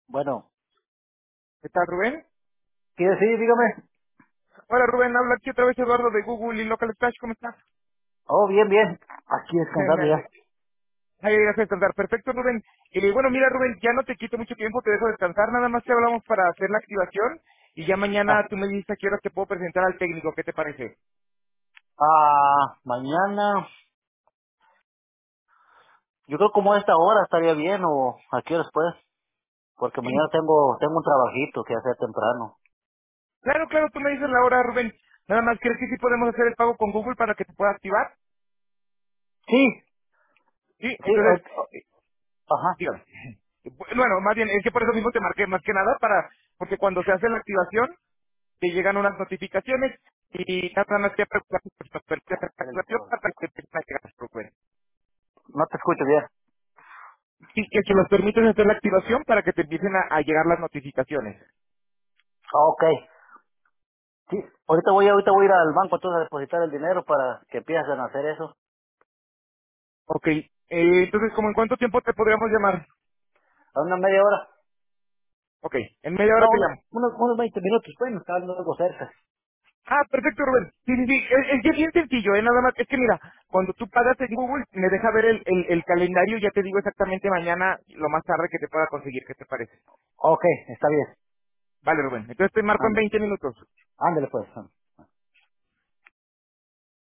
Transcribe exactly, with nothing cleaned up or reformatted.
Bueno, ¿Qué tal, Rubén? ¿qué decir? Dígame. Hola, Rubén, habla aquí otra vez Eduardo de Google y Local Stash, ¿cómo estás? Oh, bien, bien. Aquí Me descansando ya. ale- Ay, gracias, descansar. Perfecto, Rubén. Y bueno, mira, Rubén, ya no te quito mucho tiempo, te dejo descansar, nada más te hablamos para hacer la activación y ya Ah, mañana tú me dices a qué hora te puedo presentar al técnico, ¿qué te parece? ah, mañana, yo creo como a esta hora estaría bien o a qué horas pues, porque mañana Sí, tengo, tengo un trabajito que hacer temprano. claro, claro, tú me dices la hora, Rubén. Nada más, ¿crees que sí podemos hacer el pago con Google para que te pueda activar? Sí, Sí, sí, entonces, ahorita- eh, ajá. dígame. Bueno, más bien, es que por eso mismo te marqué, más que nada, para, porque cuando se hace la activación, te llegan unas notificaciones y nada más te preocupas por la Espérenme, activación por- para que te puedan llegar, Rubén. No te escucho bien. Y que si nos permites hacer la activación para que te empiecen a, a llegar las notificaciones. Ah, ok. Sí, ahorita voy, ahorita voy a ir al banco entonces a depositar el dinero para que empiecen a hacer eso. Ok, eh, entonces, ¿cómo en cuánto tiempo te podríamos llamar? A una media hora. Ok, en media hora No, te unos, llamo. unos, unos veinte minutos, bueno, está algo cerca. Ah, perfecto, Rubén. Sí, sí, sí, es, es que es bien sencillo, ¿eh? Nada más, es que mira, cuando tú pagas en Google, me deja ver el, el, el calendario y ya te digo exactamente mañana, lo más tarde que te pueda conseguir, ¿qué te parece? Ok, está bien. Vale, Rubén. Entonces te marco en Ándale, veinte minutos. ándale pues.